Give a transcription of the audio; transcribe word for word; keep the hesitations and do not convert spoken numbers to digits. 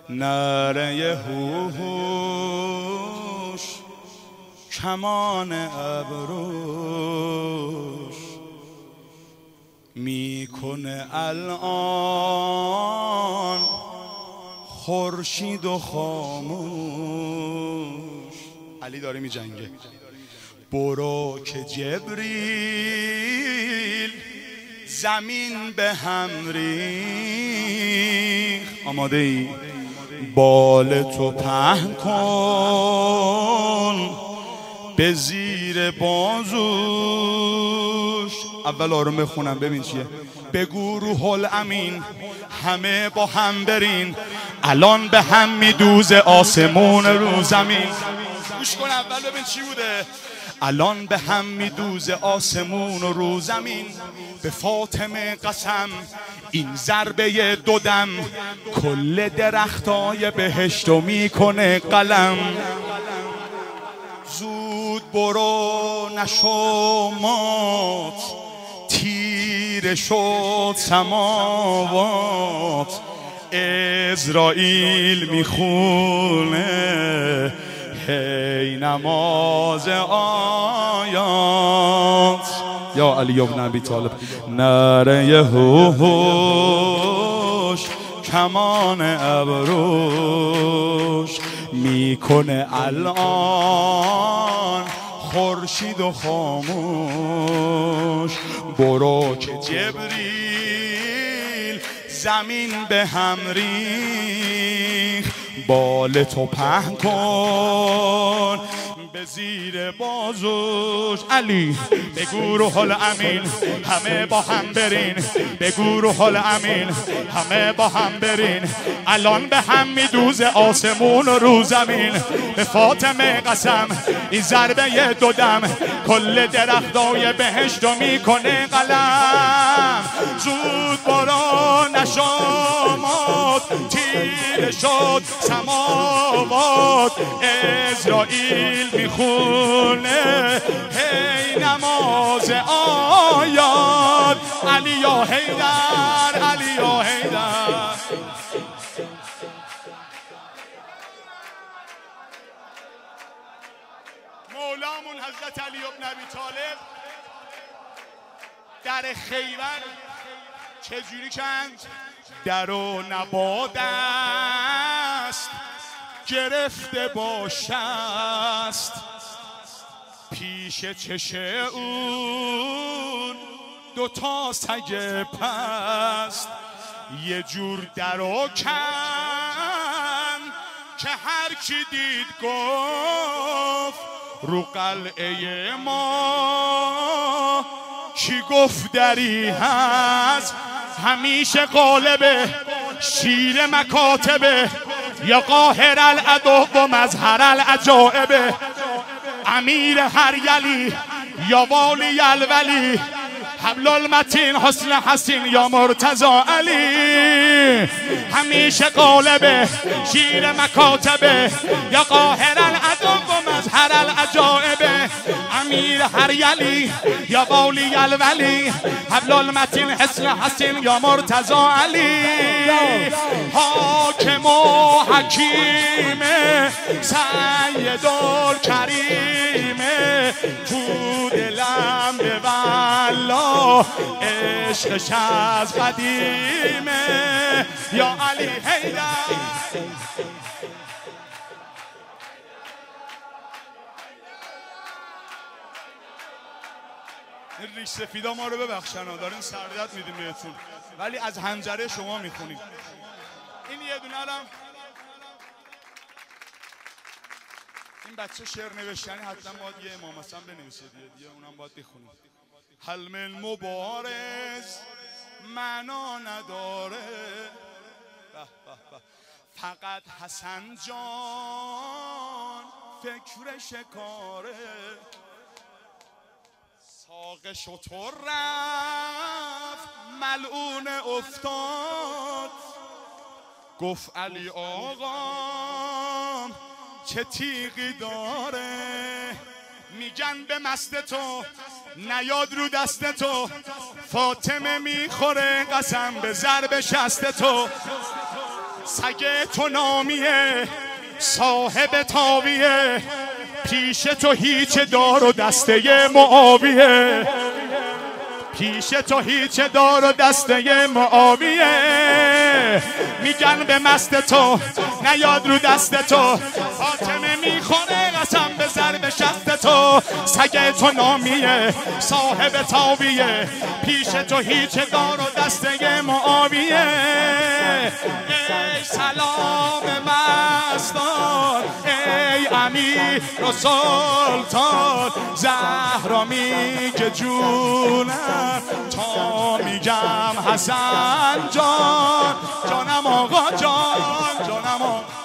نره هوش کمان ابروش میکنه الان خورشید و خاموش. علی داره می جنگه. برو که جبریل زمین به هم ریخ. آماده ای؟ بال تو پهن کن به زیر بازوش. اول آروم بخونم ببین چیه. بگو روح الامین همه با هم برین، الان به هم میدوزه آسمون رو زمین. گوش کن اول ببین چی بوده. الان به هم میدوزه آسمون و رو زمین. به فاطمه قسم این ضربه دودم کل درختای بهشتو میکنه قلم. زود برو نشو مات، تیره شد سماوات. عزرائیل میخونه هی نماز آیات. یا علی ابن ابی طالب. نره هوش کمان ابروش میکنه الان خورشید و خاموش. برو که جبریل زمین به هم ریخ، بال تو پهن کن به زیر بازوش. علی بگو روح الامین همه با هم برین، بگو روح الامین همه با هم برین، الان به هم میدوزه آسمون و رو زمین. به فاطمه قسم این ضربه دودم کل درختای بهشتو میکنه قلم. زود برو نشامات، تیره شد سماوات. عزرائیل میخونه هی نماز آیات. علی یا حیدر، علی یا حیدر. مولامون حضرت علی ابن ابی طالب در خیبر چجوری کند؟ در و نباد است گرفته با شست، پیش چش اون دوتا سگ پست. یه جور در و کن که هر کی دید گفت رو قلعه ما کی گفت دری هست. همیشه غالبه شیر مکاتبه، یا قاهر العدو و مظهر العجائبه. امیر هر یلی یا والی الولی، حبل المتین حسن حسین یا مرتضی علی. همیشه غالبه شیر مکاتبه، یا قاهر العدو و مظهر العجائبه. امیر هر یلی یا والی الولی، حبل المتین حسن حسین یا مرتضی علی. حاکم و حکیم سید الکریم، تو دلم به والله عشقش از قدیمه. یا علی حیدر. این ریش سفیدا ما رو ببخشن ها، دارین سردت میدیم بهتون، ولی از حنجره شما میخونید. این یه دونه الان این بچه شعر نوشتنی حتما باید یه امام حسن بنویسه دیگه، دیگه اونم باید بخونید. حلم المبارز معنا نداره، به به به، فقط حسن جان فکر شکاره. ساق شطور رفت ملعون افتاد، گفت علی آقا چه تیغی داره. میگن به مست تو نیاد رو دست تو، فاطمه میخوره قسم به ضرب شست تو. سگ تو نامیه صاحب تاویه، پیش تو هیچ دار و دسته معاویه، پیش تو هیچ دار و دسته معاویه. میگن به مست تو نیاد رو دست تو، فاطمه میخونه قسم به ضرب شست تو. سگ تو نامیه صاحب تاویه، پیش تو هیچ دار و دسته معاویه. ای سلام مستان ای امیر و سلطان، زهرا میگه جونم تا میگم حسن جان، جانم آقا جان، جانم آقا